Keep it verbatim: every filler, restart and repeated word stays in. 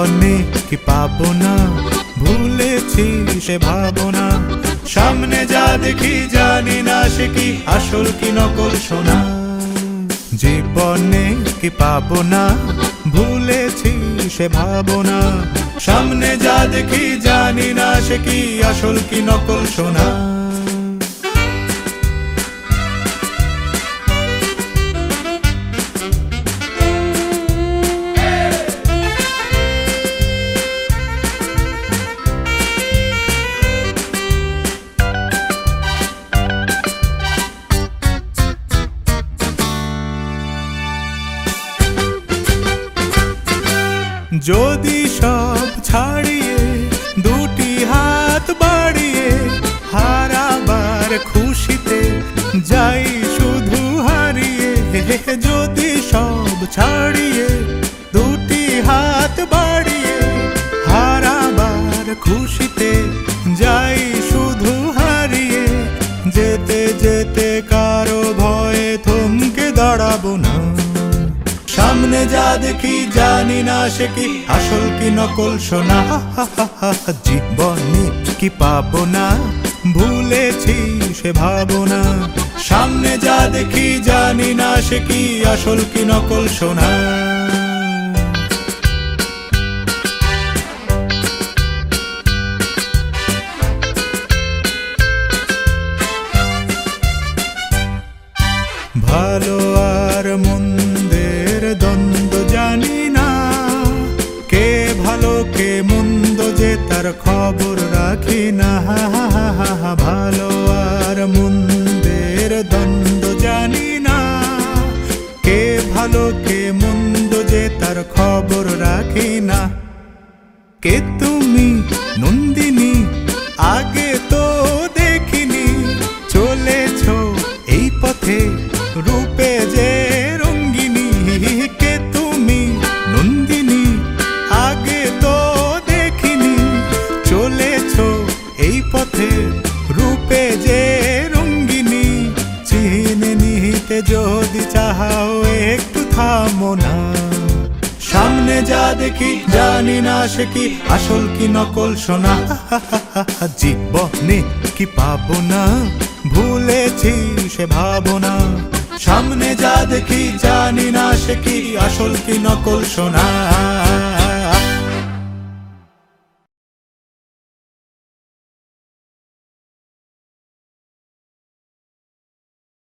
জীবনে কি পাবো না, ভুলেছি সে ভাবনা। সামনে যা দেখি জানি না সে কি আসল কি নকল সোনা। জীবনে কি পাবো না, ভুলেছি সে ভাবনা। সামনে যা দেখি জানি না সে কি আসল কি নকল সোনা। যদি সব ছাড়িয়ে দুটি হাত বাড়িয়ে হারাবার খুশিতে যাই শুধু হারিয়ে। যদি সব ছাড়িয়ে দুটি হাত বাড়িয়ে হারাবার খুশিতে যাই শুধু হারিয়ে। যেতে যেতে কারো ভয়ে থমকে দাঁড়াবো না। সামনে যা দেখি জানি না সে কি আসল কি নকল সোনা। জীবনে কি পাবো না, ভুলেছি সে ভাবনা। সামনে যা দেখি জানি না সে কি আসল কি নকল সোনা। ভালো আর মন্দের দ্বন্দ্ব জানি না, কে ভালো কে মন্দ যে তার খবর রাখি না। ভালো আর মন্দের দ্বন্দ্ব জানি না, কে ভালো কে মন্দ যে তার খবর রাখি না। কে তুমি নন্দিনী আগে তো দেখিনি, চলেছ এই পথে রূপে যে রঙ্গিনী। কে তুমি নন্দিনী আগে তো দেখিনি, চলেছ এই পথে রূপে যে রঙ্গিনী। চিনে নিতে যদি চাও একটু থামো না। সামনে যা দেখি জানি না সে কি আসল কি নকল সোনা। জীবনে কি পাবো না, ভুলেছি সে ভাবনা। সামনে যা দেখি জানি না সে কি আসল কি নকল সোনা।